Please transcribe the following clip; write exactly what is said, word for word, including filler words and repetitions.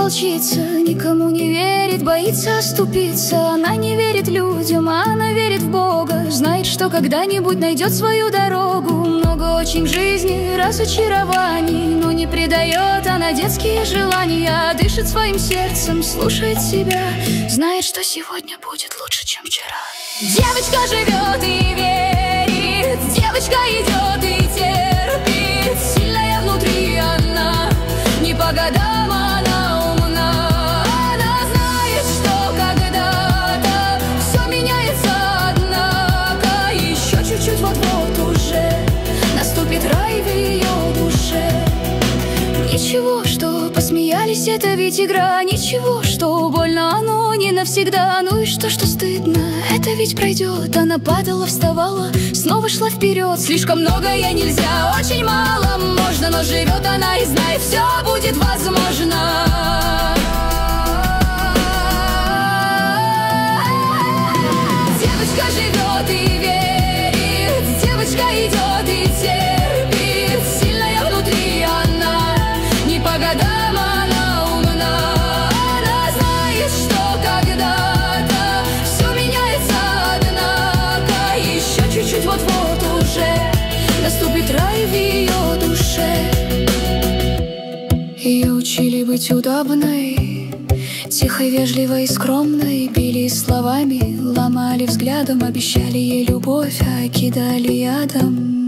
волчица, никому не верит, боится оступиться. Она не верит людям, а она верит в Бога. Знает, что когда-нибудь найдет свою дорогу. Много очень в жизни разочарований, но не предает она детские желания. Дышит своим сердцем, слушает себя, знает, что сегодня будет лучше, чем вчера. Девочка живет и верит, девочка идет и терпит. Сильная внутри она, не по годам она умна. Она знает, что когда-то все меняется, однако еще чуть-чуть, вот-вот уже наступит рай в ее душе. Ничего, что посмеялись, это ведь игра. Ничего, что больно, оно не навсегда. Ну и что, что стыдно, это ведь пройдет. Она падала, вставала, снова шла вперед. Слишком многое нельзя, очень мало можно, но живет она и знает, все будет возможно. Девочка живет и верит, девочка идет и терпит. Сильная внутри она, не по годам она умна. Она знает, что когда-то все меняется, однако еще чуть-чуть, вот-вот уже наступит рай в ее душе. Ее учили быть удобной, тихой, вежливой и скромной. Били словами, ломали взглядом, обещали ей любовь, а кидали ядом.